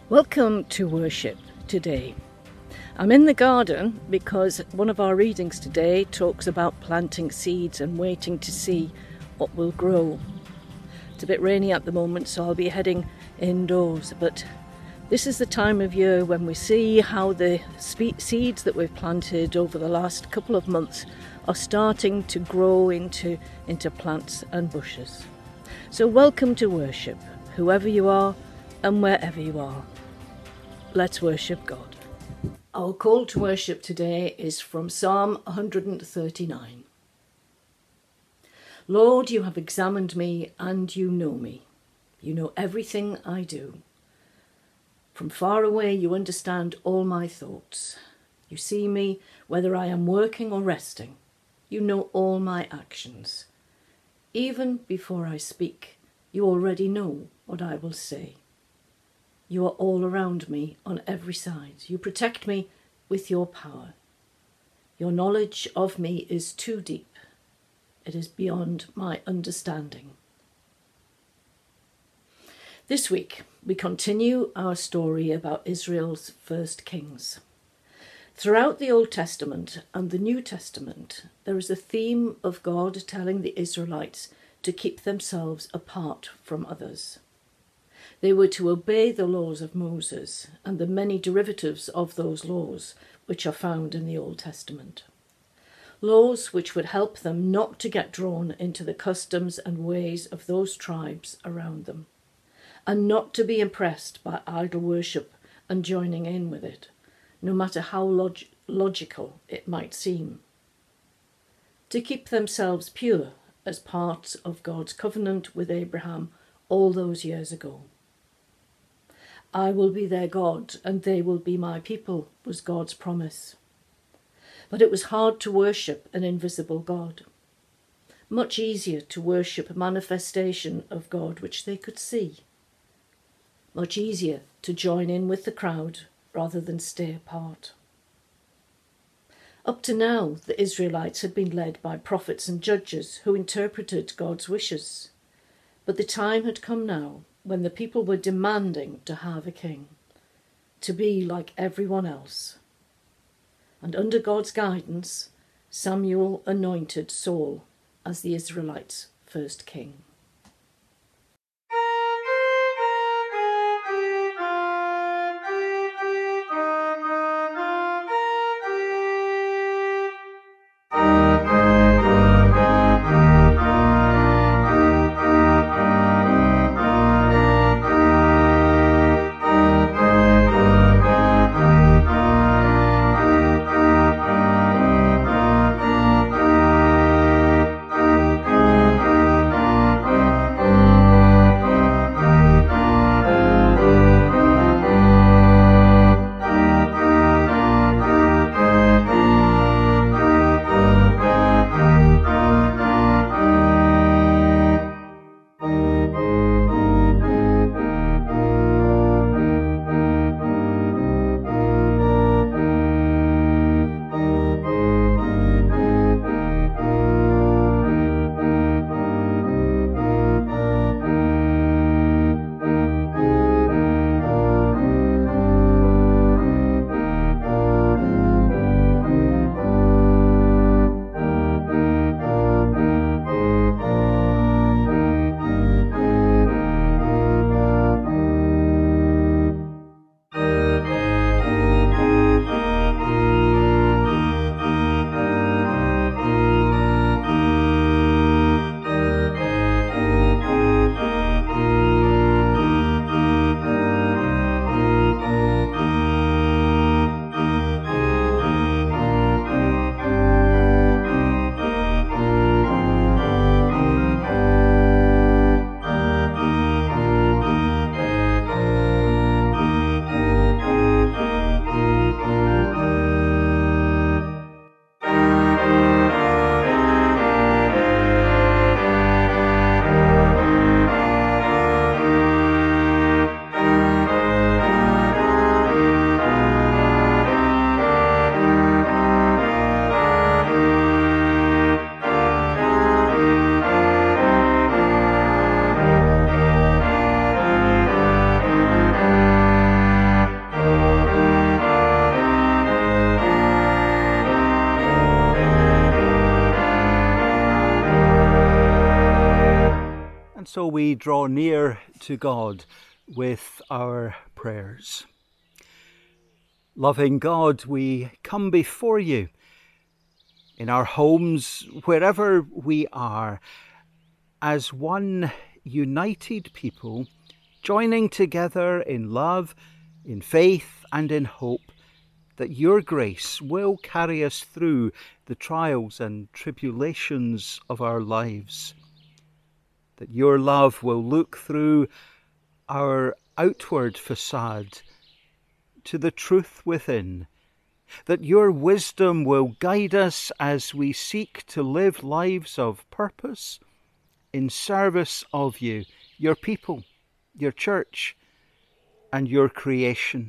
Welcome to worship today. I'm in the garden because one of our readings today talks about planting seeds and waiting to see what will grow. It's a bit rainy at the moment, so I'll be heading indoors, but this is the time of year when we see how the seeds that we've planted over the last couple of months are starting to grow into plants and bushes. So welcome to worship, whoever you are and wherever you are. Let's worship God. Our call to worship today is from Psalm 139. Lord, you have examined me and you know me. You know everything I do. From far away you understand all my thoughts. You see me whether I am working or resting. You know all my actions. Even before I speak, you already know what I will say. You are all around me on every side. You protect me with your power. Your knowledge of me is too deep. It is beyond my understanding. This week, we continue our story about Israel's first kings. Throughout the Old Testament and the New Testament, there is a theme of God telling the Israelites to keep themselves apart from others. They were to obey the laws of Moses and the many derivatives of those laws which are found in the Old Testament. Laws which would help them not to get drawn into the customs and ways of those tribes around them, and not to be impressed by idol worship and joining in with it, no matter how logical it might seem. To keep themselves pure as part of God's covenant with Abraham all those years ago. I will be their God, and they will be my people, was God's promise. But it was hard to worship an invisible God. Much easier to worship a manifestation of God which they could see. Much easier to join in with the crowd rather than stay apart. Up to now, the Israelites had been led by prophets and judges who interpreted God's wishes. But the time had come now when the people were demanding to have a king, to be like everyone else. And under God's guidance, Samuel anointed Saul as the Israelites' first king. And so we draw near to God with our prayers. Loving God, we come before you in our homes, wherever we are, as one united people, joining together in love, in faith and in hope, that your grace will carry us through the trials and tribulations of our lives, that your love will look through our outward facade to the truth within, that your wisdom will guide us as we seek to live lives of purpose in service of you, your people, your church, and your creation.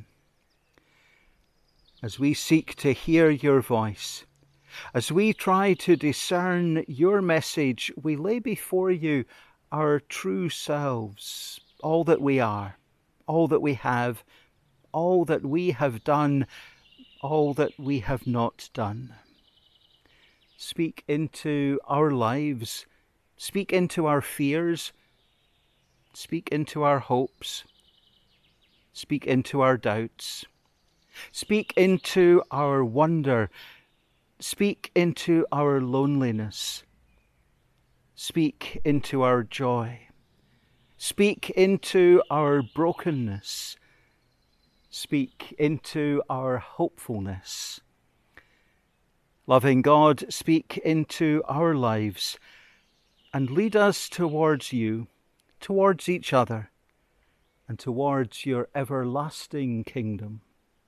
As we seek to hear your voice, as we try to discern your message, we lay before you our true selves, all that we are, all that we have, all that we have done, all that we have not done. Speak into our lives, speak into our fears, speak into our hopes, speak into our doubts, speak into our wonder, speak into our loneliness, speak into our joy, speak into our brokenness, speak into our hopefulness. Loving God, speak into our lives and lead us towards you, towards each other, and towards your everlasting kingdom.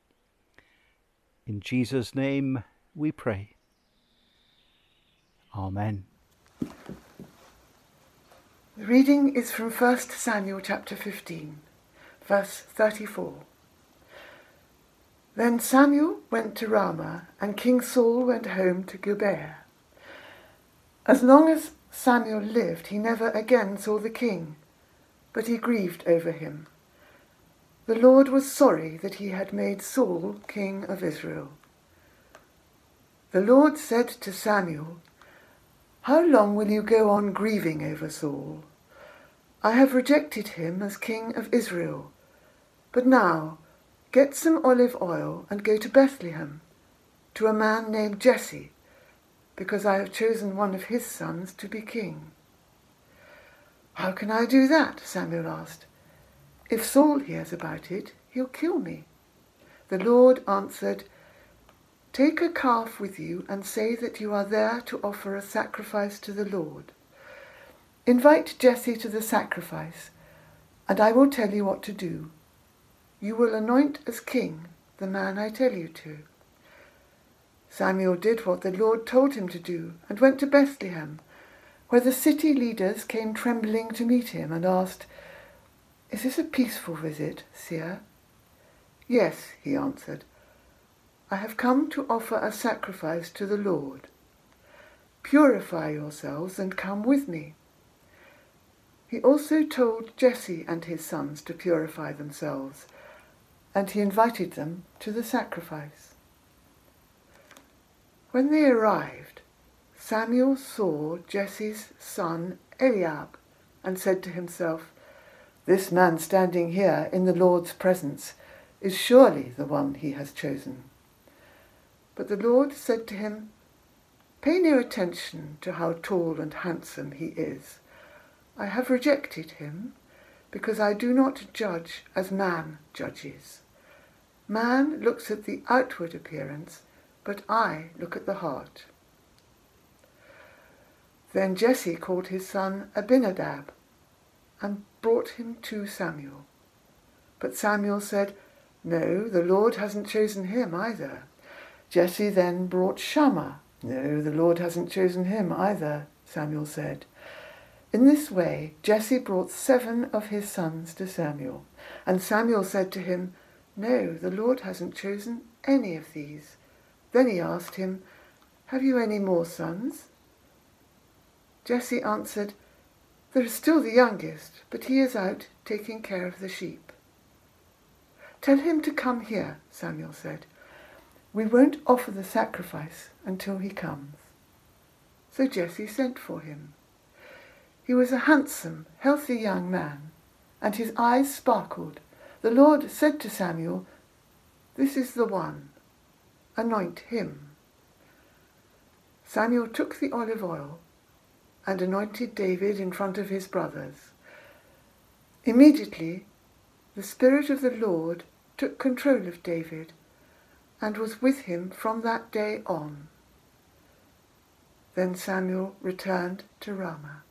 In Jesus' name we pray. Amen. The reading is from 1 Samuel chapter 15, verse 34. Then Samuel went to Ramah, and King Saul went home to Gibeah. As long as Samuel lived, he never again saw the king, but he grieved over him. The Lord was sorry that he had made Saul king of Israel. The Lord said to Samuel, "How long will you go on grieving over Saul? I have rejected him as king of Israel. But now get some olive oil and go to Bethlehem, to a man named Jesse, because I have chosen one of his sons to be king." "How can I do that?" Samuel asked. "If Saul hears about it, he'll kill me." The Lord answered, "Take a calf with you and say that you are there to offer a sacrifice to the Lord. Invite Jesse to the sacrifice, and I will tell you what to do. You will anoint as king the man I tell you to." Samuel did what the Lord told him to do and went to Bethlehem, where the city leaders came trembling to meet him and asked, "Is this a peaceful visit, seer?" "Yes," he answered. "I have come to offer a sacrifice to the Lord. Purify yourselves and come with me." He also told Jesse and his sons to purify themselves, and he invited them to the sacrifice. When they arrived, Samuel saw Jesse's son Eliab and said to himself, "This man standing here in the Lord's presence is surely the one he has chosen." But the Lord said to him, "Pay no attention to how tall and handsome he is. I have rejected him because I do not judge as man judges. Man looks at the outward appearance, but I look at the heart." Then Jesse called his son Abinadab and brought him to Samuel. But Samuel said, "No, the Lord hasn't chosen him either." Jesse then brought Shammah. "No, the Lord hasn't chosen him either," Samuel said. In this way Jesse brought 7 of his sons to Samuel, and Samuel said to him, "No, the Lord hasn't chosen any of these." Then he asked him, "Have you any more sons?" Jesse answered, "There is still the youngest, but he is out taking care of the sheep." "Tell him to come here," Samuel said. "We won't offer the sacrifice until he comes." So Jesse sent for him. He was a handsome, healthy young man, and his eyes sparkled. The Lord said to Samuel, "This is the one. Anoint him." Samuel took the olive oil and anointed David in front of his brothers. Immediately, the Spirit of the Lord took control of David and was with him from that day on. Then Samuel returned to Ramah.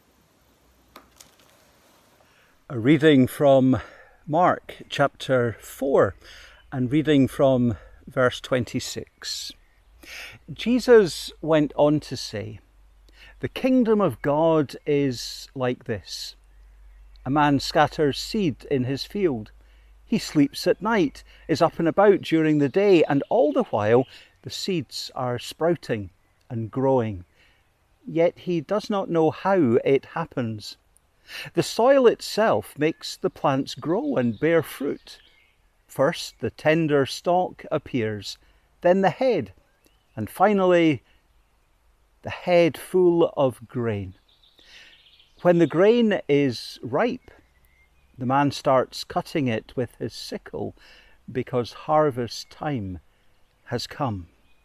A reading from Mark chapter 4 and reading from verse 26. Jesus went on to say, "The kingdom of God is like this. A man scatters seed in his field. He sleeps at night, is up and about during the day, and all the while the seeds are sprouting and growing. Yet he does not know how it happens. The soil itself makes the plants grow and bear fruit. First the tender stalk appears, then the head, and finally the head full of grain. When the grain is ripe, the man starts cutting it with his sickle because harvest time has come."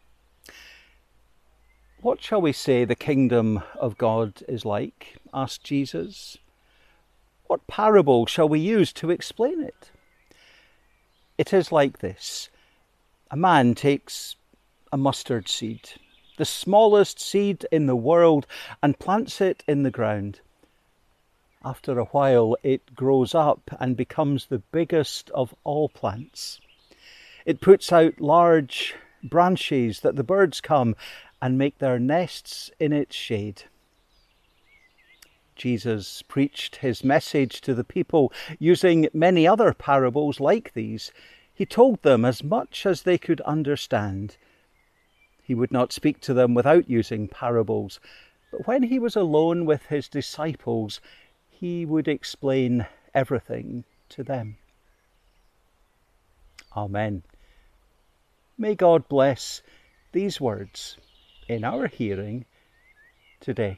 "What shall we say the kingdom of God is like?" asked Jesus. "What parable shall we use to explain it?" "It is like this. A man takes a mustard seed, the smallest seed in the world, and plants it in the ground. After a while, it grows up and becomes the biggest of all plants. It puts out large branches that the birds come and make their nests in its shade." Jesus preached his message to the people using many other parables like these. He told them as much as they could understand. He would not speak to them without using parables, but when he was alone with his disciples, he would explain everything to them. Amen. May God bless these words in our hearing today.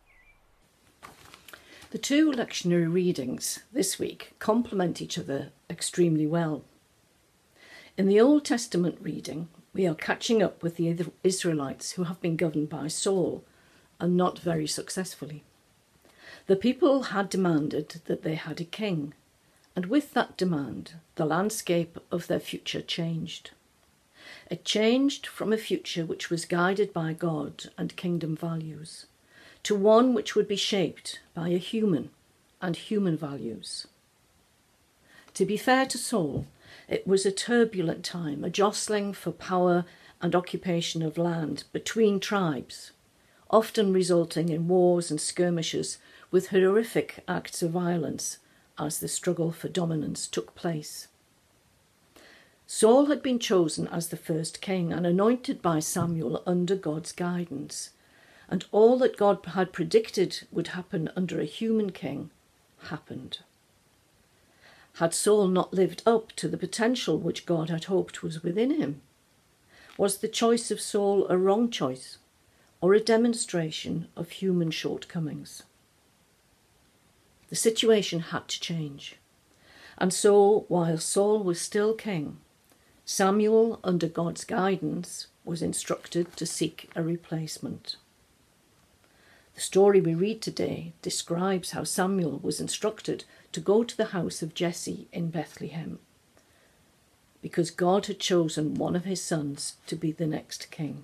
The two lectionary readings this week complement each other extremely well. In the Old Testament reading, we are catching up with the Israelites who have been governed by Saul, and not very successfully. The people had demanded that they had a king, and with that demand, the landscape of their future changed. It changed from a future which was guided by God and kingdom values to one which would be shaped by a human and human values. To be fair to Saul, it was a turbulent time, a jostling for power and occupation of land between tribes, often resulting in wars and skirmishes with horrific acts of violence as the struggle for dominance took place. Saul had been chosen as the first king and anointed by Samuel under God's guidance, and all that God had predicted would happen under a human king happened. Had Saul not lived up to the potential which God had hoped was within him? Was the choice of Saul a wrong choice, or a demonstration of human shortcomings? The situation had to change. And so, while Saul was still king, Samuel, under God's guidance, was instructed to seek a replacement. The story we read today describes how Samuel was instructed to go to the house of Jesse in Bethlehem, because God had chosen one of his sons to be the next king.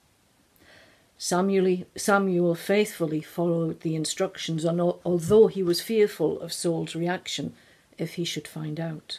Samuel faithfully followed the instructions, although he was fearful of Saul's reaction if he should find out.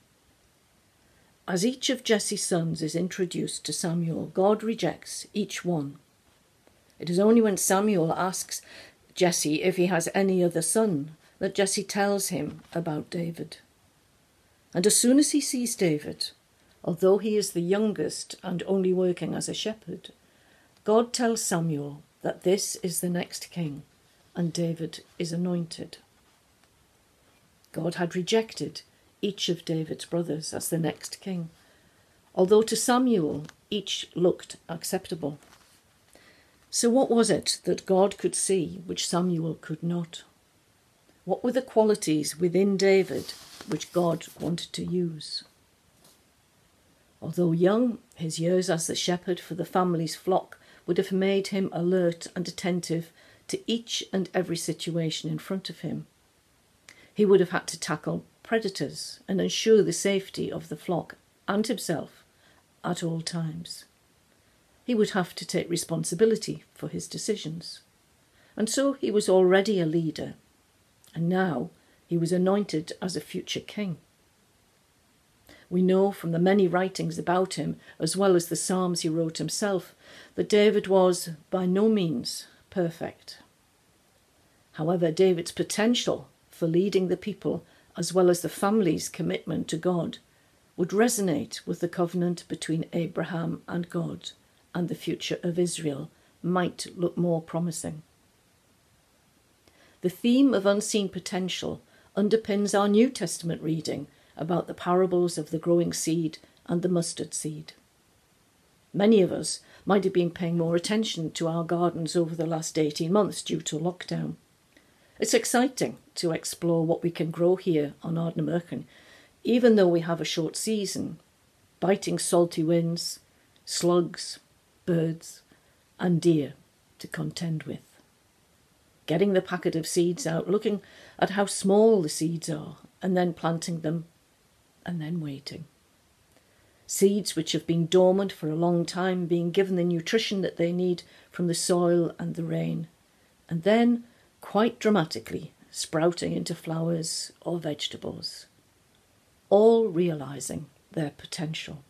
As each of Jesse's sons is introduced to Samuel, God rejects each one. It is only when Samuel asks Jesse if he has any other son that Jesse tells him about David. And as soon as he sees David, although he is the youngest and only working as a shepherd, God tells Samuel that this is the next king and David is anointed. God had rejected each of David's brothers as the next king, although to Samuel each looked acceptable. So what was it that God could see which Samuel could not? What were the qualities within David which God wanted to use? Although young, his years as the shepherd for the family's flock would have made him alert and attentive to each and every situation in front of him. He would have had to tackle predators and ensure the safety of the flock and himself at all times. He would have to take responsibility for his decisions. And so he was already a leader, and now he was anointed as a future king. We know from the many writings about him, as well as the Psalms he wrote himself, that David was by no means perfect. However, David's potential for leading the people, as well as the family's commitment to God, would resonate with the covenant between Abraham and God, and the future of Israel might look more promising. The theme of unseen potential underpins our New Testament reading about the parables of the growing seed and the mustard seed. Many of us might have been paying more attention to our gardens over the last 18 months due to lockdown. It's exciting to explore what we can grow here on Ardnamurchan, even though we have a short season, biting salty winds, slugs, birds and deer to contend with. Getting the packet of seeds out, looking at how small the seeds are, and then planting them, and then waiting. Seeds which have been dormant for a long time being given the nutrition that they need from the soil and the rain, and then, quite dramatically, sprouting into flowers or vegetables, all realising their potential.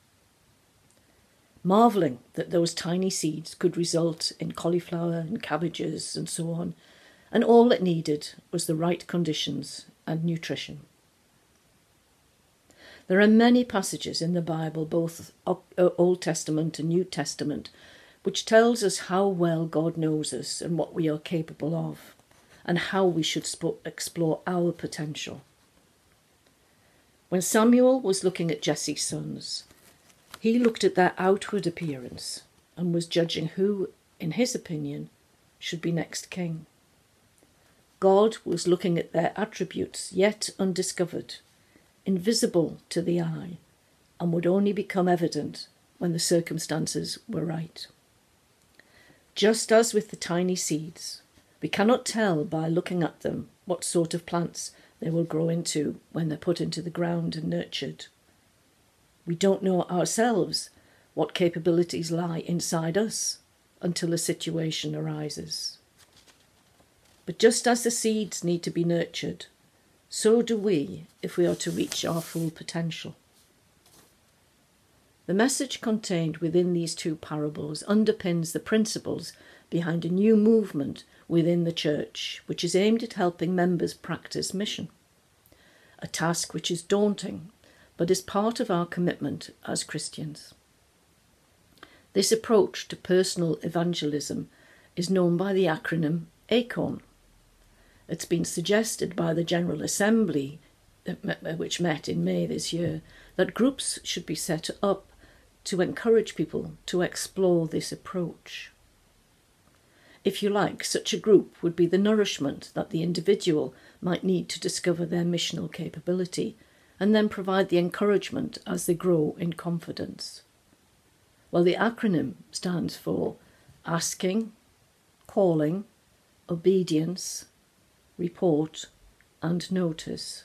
Marvelling that those tiny seeds could result in cauliflower and cabbages and so on, and all it needed was the right conditions and nutrition. There are many passages in the Bible, both Old Testament and New Testament, which tells us how well God knows us and what we are capable of, and how we should explore our potential. When Samuel was looking at Jesse's sons, he looked at their outward appearance and was judging who, in his opinion, should be next king. God was looking at their attributes yet undiscovered, invisible to the eye, and would only become evident when the circumstances were right. Just as with the tiny seeds, we cannot tell by looking at them what sort of plants they will grow into when they're put into the ground and nurtured. We don't know ourselves what capabilities lie inside us until a situation arises. But just as the seeds need to be nurtured, so do we if we are to reach our full potential. The message contained within these two parables underpins the principles behind a new movement within the church, which is aimed at helping members practice mission, a task which is daunting, but is part of our commitment as Christians. This approach to personal evangelism is known by the acronym ACORN. It's been suggested by the General Assembly, which met in May this year, that groups should be set up to encourage people to explore this approach. If you like, such a group would be the nourishment that the individual might need to discover their missional capability, and then provide the encouragement as they grow in confidence. Well, the acronym stands for asking, calling, obedience, report, and notice.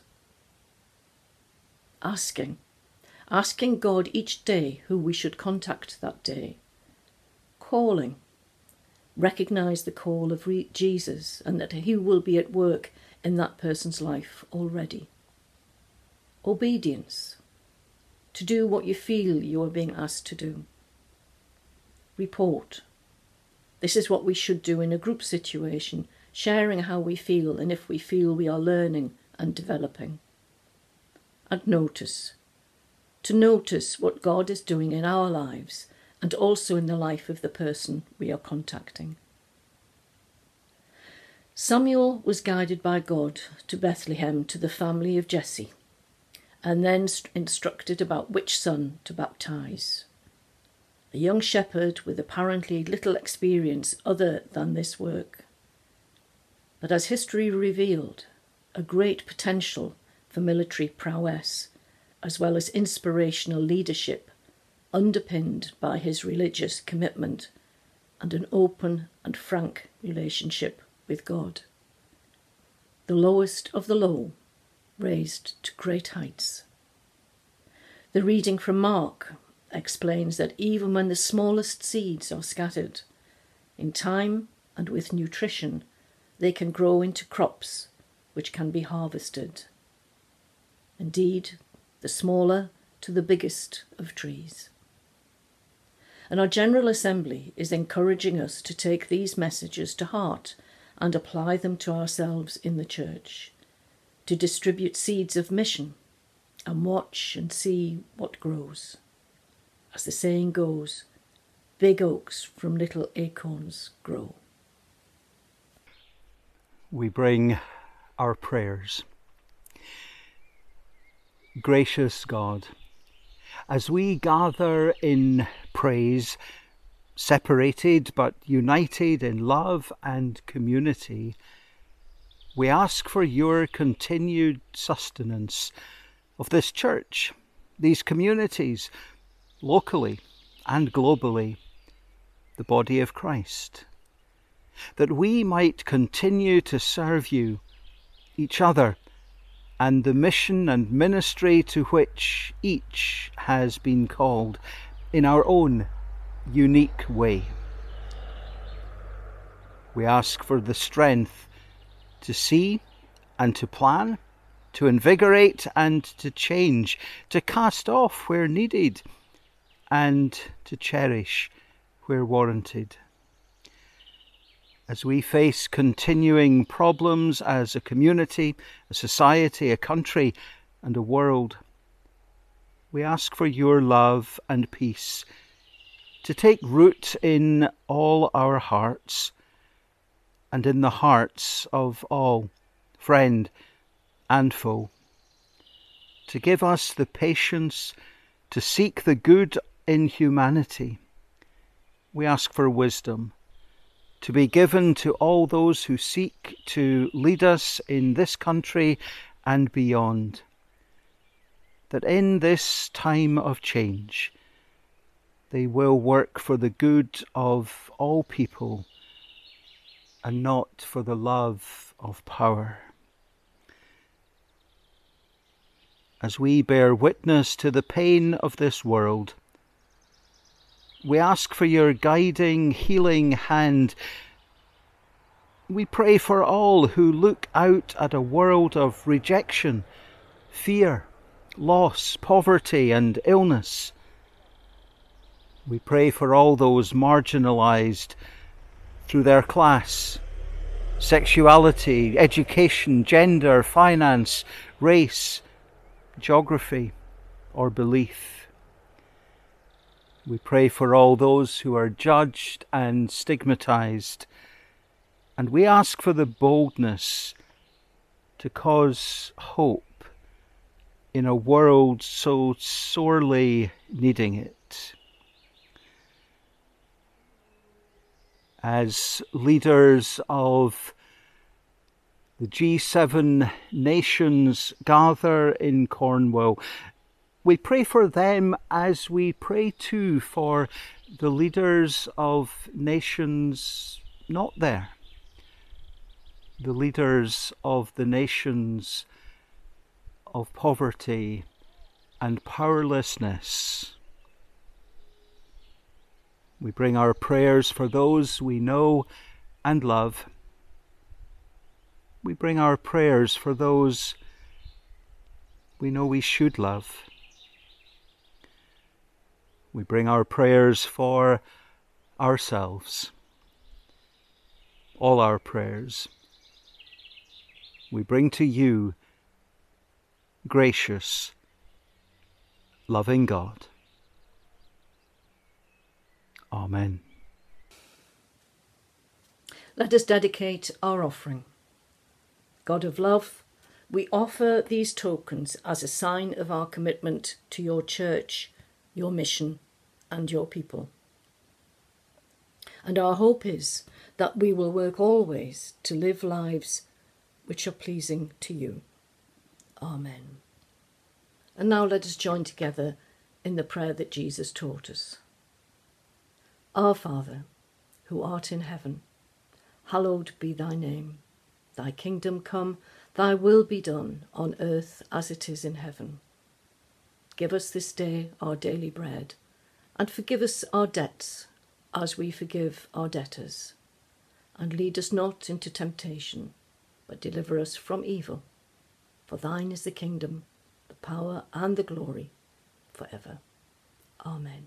Asking God each day who we should contact that day. Calling, recognise the call of Jesus and that he will be at work in that person's life already. Obedience, to do what you feel you are being asked to do. Report, this is what we should do in a group situation, sharing how we feel and if we feel we are learning and developing. And notice, to notice what God is doing in our lives and also in the life of the person we are contacting. Samuel was guided by God to Bethlehem to the family of Jesse, and then instructed about which son to baptize. A young shepherd with apparently little experience other than this work. But as history revealed, a great potential for military prowess, as well as inspirational leadership, underpinned by his religious commitment and an open and frank relationship with God. The lowest of the low, raised to great heights. The reading from Mark explains that even when the smallest seeds are scattered, in time and with nutrition, they can grow into crops which can be harvested. Indeed, the smaller to the biggest of trees. And our General Assembly is encouraging us to take these messages to heart and apply them to ourselves in the church, to distribute seeds of mission and watch and see what grows. As the saying goes, big oaks from little acorns grow. We bring our prayers. Gracious God, as we gather in praise, separated but united in love and community, we ask for your continued sustenance of this church, these communities, locally and globally, the body of Christ, that we might continue to serve you, each other, and the mission and ministry to which each has been called in our own unique way. We ask for the strength to see and to plan, to invigorate and to change, to cast off where needed, and to cherish where warranted. As we face continuing problems as a community, a society, a country, and a world, we ask for your love and peace to take root in all our hearts and in the hearts of all, friend and foe, to give us the patience to seek the good in humanity. We ask for wisdom to be given to all those who seek to lead us in this country and beyond, that in this time of change they will work for the good of all people and not for the love of power. As we bear witness to the pain of this world, we ask for your guiding, healing hand. We pray for all who look out at a world of rejection, fear, loss, poverty, and illness. We pray for all those marginalised through their class, sexuality, education, gender, finance, race, geography, or belief. We pray for all those who are judged and stigmatized, and we ask for the boldness to cause hope in a world so sorely needing it. As leaders of the G7 nations gather in Cornwall, we pray for them as we pray too for the leaders of nations not there, the leaders of the nations of poverty and powerlessness. We bring our prayers for those we know and love. We bring our prayers for those we know we should love. We bring our prayers for ourselves, all our prayers. We bring to you, gracious, loving God. Amen. Let us dedicate our offering. God of love, we offer these tokens as a sign of our commitment to your church, your mission, and your people. And our hope is that we will work always to live lives which are pleasing to you. Amen. And now let us join together in the prayer that Jesus taught us. Our Father, who art in heaven, hallowed be thy name. Thy kingdom come, thy will be done on earth as it is in heaven. Give us this day our daily bread, and forgive us our debts as we forgive our debtors. And lead us not into temptation, but deliver us from evil. For thine is the kingdom, the power and the glory, forever. Amen.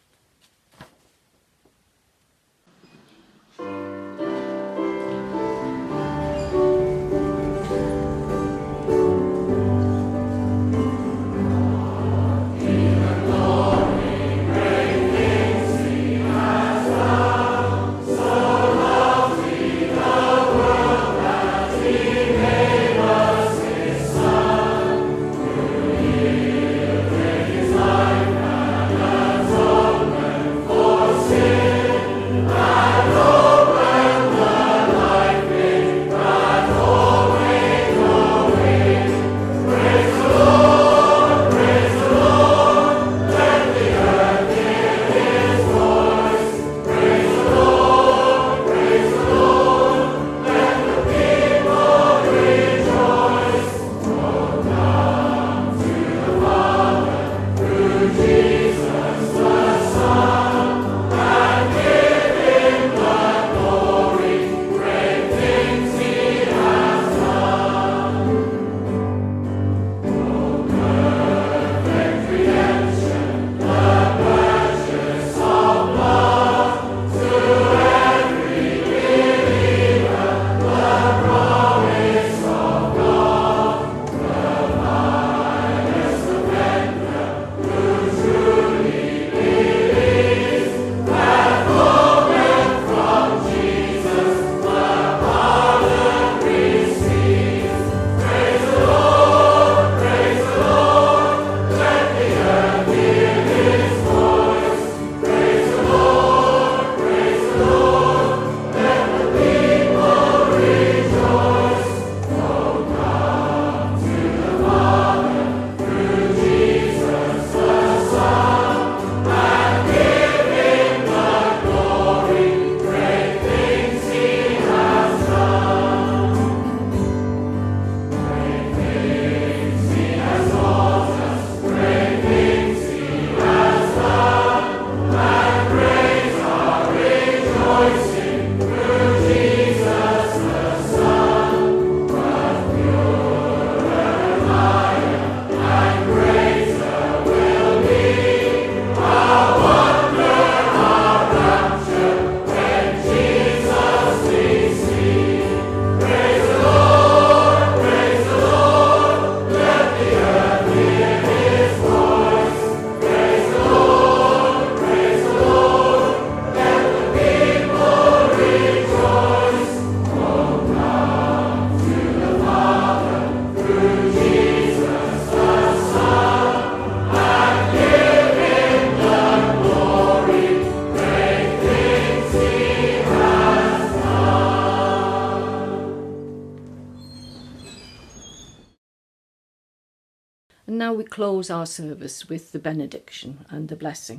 And now we close our service with the benediction and the blessing.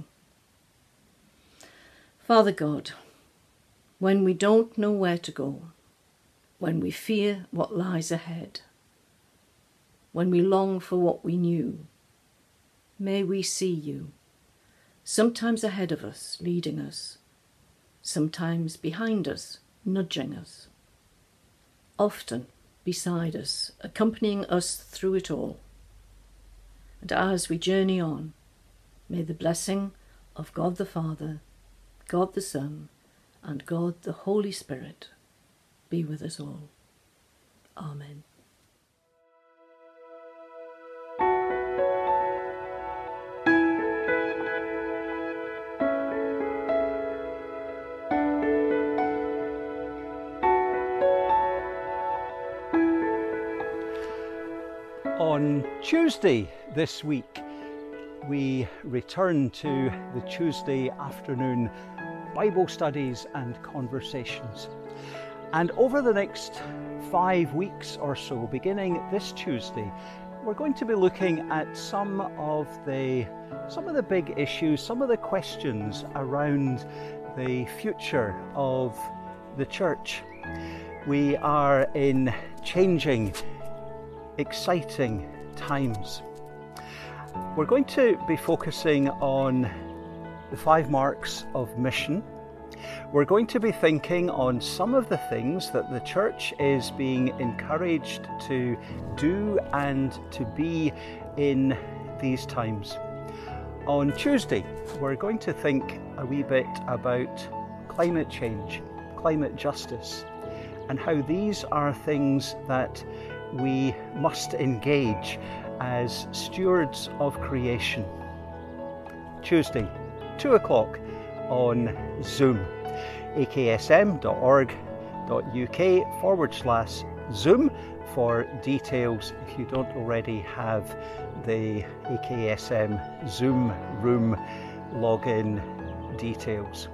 Father God, when we don't know where to go, when we fear what lies ahead, when we long for what we knew, may we see you, sometimes ahead of us, leading us, sometimes behind us, nudging us, often beside us, accompanying us through it all. And as we journey on, may the blessing of God the Father, God the Son, and God the Holy Spirit be with us all. Amen. On Tuesday this week, we return to the Tuesday afternoon Bible studies and conversations. And over the next 5 weeks or so, beginning this Tuesday, we're going to be looking at some of the big issues, some of the questions around the future of the church. We are in changing, exciting times. We're going to be focusing on the 5 marks of mission. We're going to be thinking on some of the things that the church is being encouraged to do and to be in these times. On Tuesday, we're going to think a wee bit about climate change, climate justice, and how these are things that we must engage as stewards of creation. Tuesday, 2 o'clock on Zoom. aksm.org.uk/Zoom for details if you don't already have the AKSM Zoom room login details.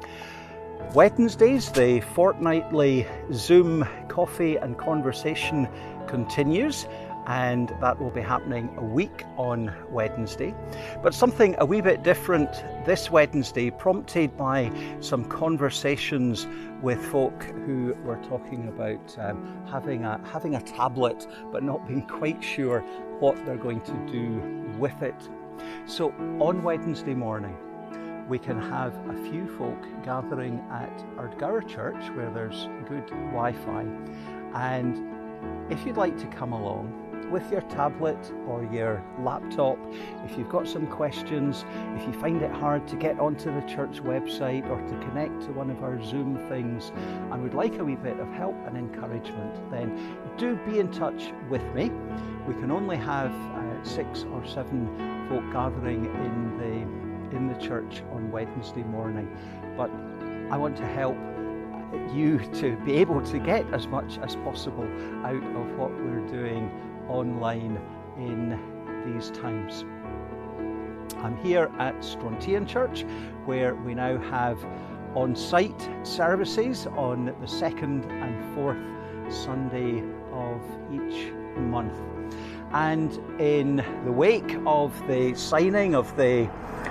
Wednesdays, the fortnightly Zoom coffee and conversation continues, and that will be happening a week on Wednesday. But something a wee bit different this Wednesday, prompted by some conversations with folk who were talking about having a tablet but not being quite sure what they're going to do with it. So on Wednesday morning, we can have a few folk gathering at Ardgour Church where there's good Wi-Fi, and if you'd like to come along with your tablet or your laptop, if you've got some questions, if you find it hard to get onto the church website or to connect to one of our Zoom things and would like a wee bit of help and encouragement, then do be in touch with me. We can only have 6 or 7 folk gathering in the church on Wednesday morning, but I want to help you to be able to get as much as possible out of what we're doing online in these times. I'm here at Strontian Church, where we now have on-site services on the 2nd and 4th Sunday of each month. And in the wake of the signing of the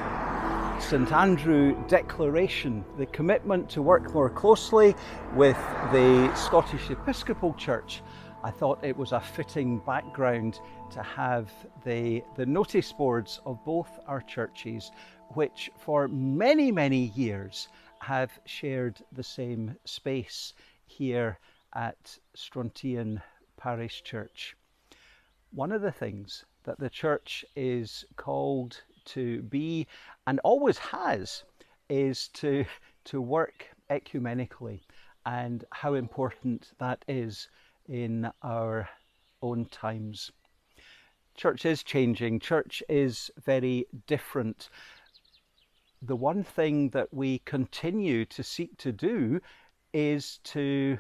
St Andrew Declaration, the commitment to work more closely with the Scottish Episcopal Church, I thought it was a fitting background to have the notice boards of both our churches, which for many, many years have shared the same space here at Strontian Parish Church. One of the things that the church is called to be, and always has, is to work ecumenically, and how important that is in our own times. Church is changing. Church is very different. The one thing that we continue to seek to do is to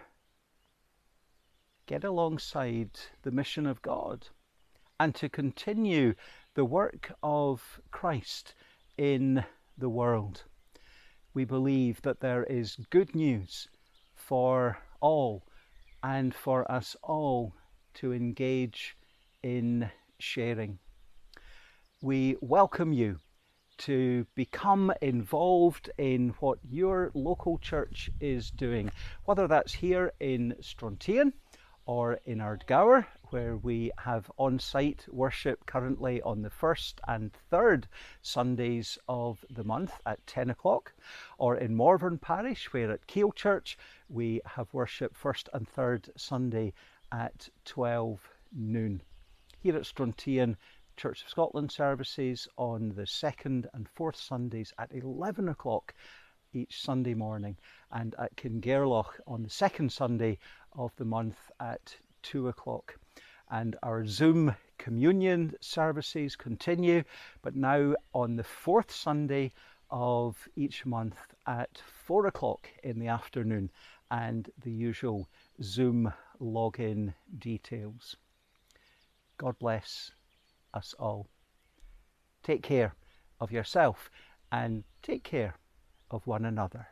get alongside the mission of God and to continue the work of Christ in the world. We believe that there is good news for all, and for us all to engage in sharing. We welcome you to become involved in what your local church is doing, whether that's here in Strontian or in Ardgour, where we have on-site worship currently on the 1st and 3rd Sundays of the month at 10 o'clock, or in Morvern Parish, where at Keele Church we have worship 1st and 3rd Sunday at 12 noon. Here at Strontian, Church of Scotland services on the 2nd and 4th Sundays at 11 o'clock each Sunday morning, and at Kingairloch on the 2nd Sunday of the month at 2 o'clock. And our Zoom communion services continue, but now on the 4th Sunday of each month at 4 o'clock in the afternoon, and the usual Zoom login details. God bless us all. Take care of yourself and take care of one another.